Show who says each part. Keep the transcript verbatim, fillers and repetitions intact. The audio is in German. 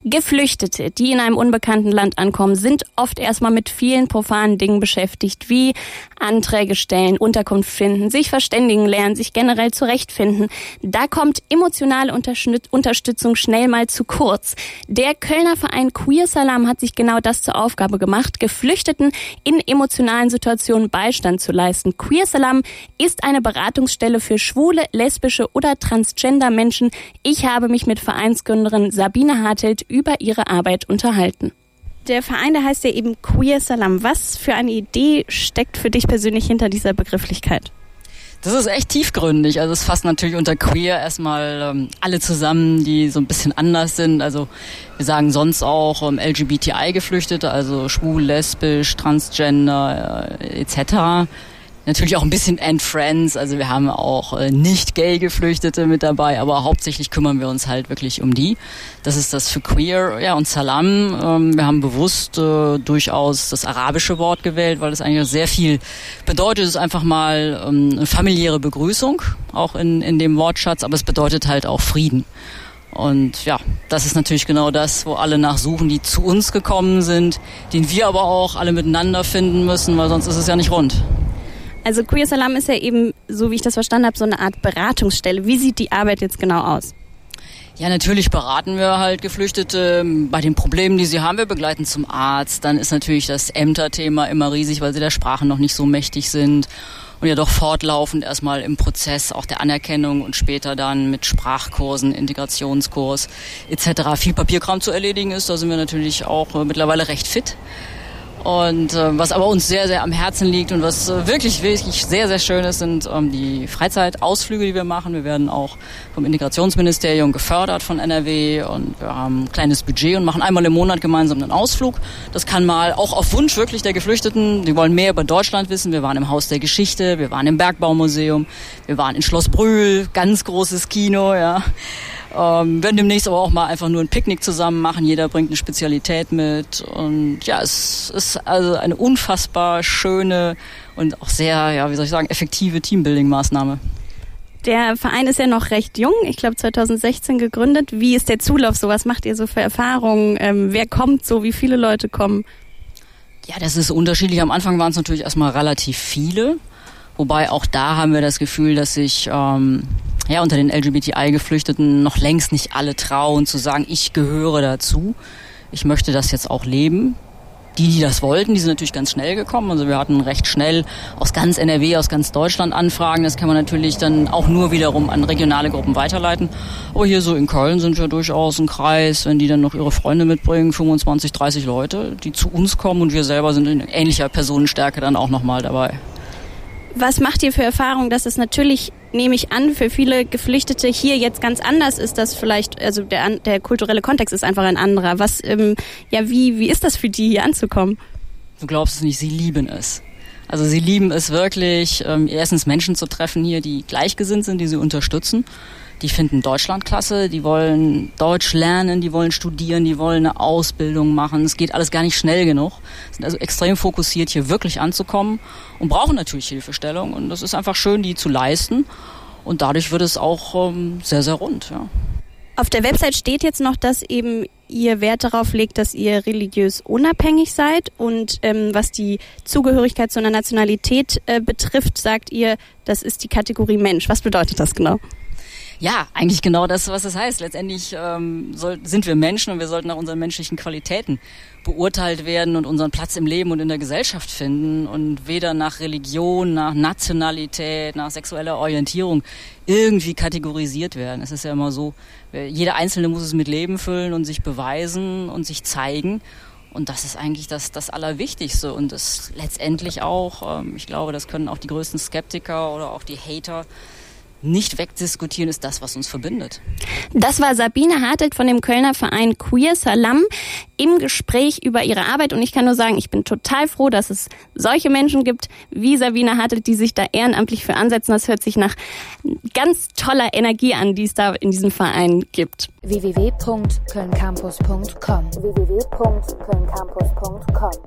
Speaker 1: Geflüchtete, die in einem unbekannten Land ankommen, sind oft erstmal mit vielen profanen Dingen beschäftigt, wie Anträge stellen, Unterkunft finden, sich verständigen lernen, sich generell zurechtfinden. Da kommt emotionale Unterstützung schnell mal zu kurz. Der Kölner Verein Queer Salam hat sich genau das zur Aufgabe gemacht, Geflüchteten in emotionalen Situationen Beistand zu leisten. Queer Salam ist eine Beratungsstelle für schwule, lesbische oder transgender Menschen. Ich habe mich mit Vereinsgründerin Sabine Hartelt über ihre Arbeit unterhalten. Der Verein, der heißt ja eben Queer Salam. Was für eine Idee steckt für dich persönlich hinter dieser Begrifflichkeit?
Speaker 2: Das ist echt tiefgründig. Also es fasst natürlich unter queer erstmal ähm, alle zusammen, die so ein bisschen anders sind. Also wir sagen sonst auch ähm, L G B T I-Geflüchtete, also schwul, lesbisch, transgender äh, et cetera. Natürlich auch ein bisschen and friends, also wir haben auch äh, nicht gay Geflüchtete mit dabei, aber hauptsächlich kümmern wir uns halt wirklich um die. Das ist das für queer, ja, und Salam. Ähm, wir haben bewusst äh, durchaus das arabische Wort gewählt, weil es eigentlich sehr viel bedeutet. Es ist einfach mal ähm, eine familiäre Begrüßung, auch in, in dem Wortschatz, aber es bedeutet halt auch Frieden. Und ja, das ist natürlich genau das, wo alle nachsuchen, die zu uns gekommen sind, den wir aber auch alle miteinander finden müssen, weil sonst ist es ja nicht rund.
Speaker 1: Also Queer Salam ist ja eben, so wie ich das verstanden habe, so eine Art Beratungsstelle. Wie sieht die Arbeit jetzt genau aus?
Speaker 2: Ja, natürlich beraten wir halt Geflüchtete bei den Problemen, die sie haben. Wir begleiten zum Arzt. Dann ist natürlich das Ämterthema immer riesig, weil sie der Sprache noch nicht so mächtig sind. Und ja doch fortlaufend erstmal im Prozess auch der Anerkennung und später dann mit Sprachkursen, Integrationskurs et cetera viel Papierkram zu erledigen ist. Da sind wir natürlich auch äh, mittlerweile recht fit. Und äh, was aber uns sehr, sehr am Herzen liegt und was äh, wirklich, wirklich sehr, sehr schön ist, sind ähm, die Freizeitausflüge, die wir machen. Wir werden auch vom Integrationsministerium gefördert von N R W und wir haben ein kleines Budget und machen einmal im Monat gemeinsam einen Ausflug. Das kann mal auch auf Wunsch wirklich der Geflüchteten, die wollen mehr über Deutschland wissen. Wir waren im Haus der Geschichte, wir waren im Bergbaumuseum, wir waren in Schloss Brühl, ganz großes Kino, ja. Ähm, werden demnächst aber auch mal einfach nur ein Picknick zusammen machen. Jeder bringt eine Spezialität mit. Und ja, es ist also eine unfassbar schöne und auch sehr, ja, wie soll ich sagen, effektive Teambuilding-Maßnahme.
Speaker 1: Der Verein ist ja noch recht jung, ich glaube zweitausendsechzehn gegründet. Wie ist der Zulauf so? Was macht ihr so für Erfahrungen? Ähm, wer kommt so? Wie viele Leute kommen?
Speaker 2: Ja, das ist unterschiedlich. Am Anfang waren es natürlich erstmal relativ viele. Wobei auch da haben wir das Gefühl, dass sich ähm, ja unter den L G B T I-Geflüchteten noch längst nicht alle trauen zu sagen, ich gehöre dazu. Ich möchte das jetzt auch leben. Die, die das wollten, die sind natürlich ganz schnell gekommen. Also wir hatten recht schnell aus ganz N R W, aus ganz Deutschland Anfragen. Das kann man natürlich dann auch nur wiederum an regionale Gruppen weiterleiten. Aber hier so in Köln sind wir durchaus ein Kreis, wenn die dann noch ihre Freunde mitbringen, fünfundzwanzig, dreißig Leute, die zu uns kommen. Und wir selber sind in ähnlicher Personenstärke dann auch nochmal dabei.
Speaker 1: Was macht ihr für Erfahrungen, dass es natürlich, nehme ich an, für viele Geflüchtete hier jetzt ganz anders ist, dass vielleicht, also der, der kulturelle Kontext ist einfach ein anderer. Was, ähm, ja, wie, wie ist das für die, hier anzukommen?
Speaker 2: Du glaubst es nicht, sie lieben es. Also sie lieben es wirklich, ähm, erstens Menschen zu treffen hier, die gleichgesinnt sind, die sie unterstützen. Die finden Deutschland klasse, die wollen Deutsch lernen, die wollen studieren, die wollen eine Ausbildung machen. Es geht alles gar nicht schnell genug. Sind also extrem fokussiert, hier wirklich anzukommen und brauchen natürlich Hilfestellung. Und das ist einfach schön, die zu leisten. Und dadurch wird es auch ähm, sehr, sehr rund, ja.
Speaker 1: Auf der Website steht jetzt noch, dass eben ihr Wert darauf legt, dass ihr religiös unabhängig seid. Und ähm, was die Zugehörigkeit zu einer Nationalität äh, betrifft, sagt ihr, das ist die Kategorie Mensch. Was bedeutet das genau?
Speaker 2: Ja, eigentlich genau das, was es heißt. Letztendlich ähm, soll, sind wir Menschen und wir sollten nach unseren menschlichen Qualitäten beurteilt werden und unseren Platz im Leben und in der Gesellschaft finden und weder nach Religion, nach Nationalität, nach sexueller Orientierung irgendwie kategorisiert werden. Es ist ja immer so, jeder Einzelne muss es mit Leben füllen und sich beweisen und sich zeigen. Und das ist eigentlich das, das Allerwichtigste und das letztendlich auch, ähm, ich glaube, das können auch die größten Skeptiker oder auch die Hater nicht wegdiskutieren, ist das, was uns verbindet.
Speaker 1: Das war Sabine Hartelt von dem Kölner Verein Queer Salam im Gespräch über ihre Arbeit. Und ich kann nur sagen, ich bin total froh, dass es solche Menschen gibt wie Sabine Hartelt, die sich da ehrenamtlich für ansetzen. Das hört sich nach ganz toller Energie an, die es da in diesem Verein gibt.
Speaker 3: w w w punkt köln campus punkt com w w w punkt köln campus punkt com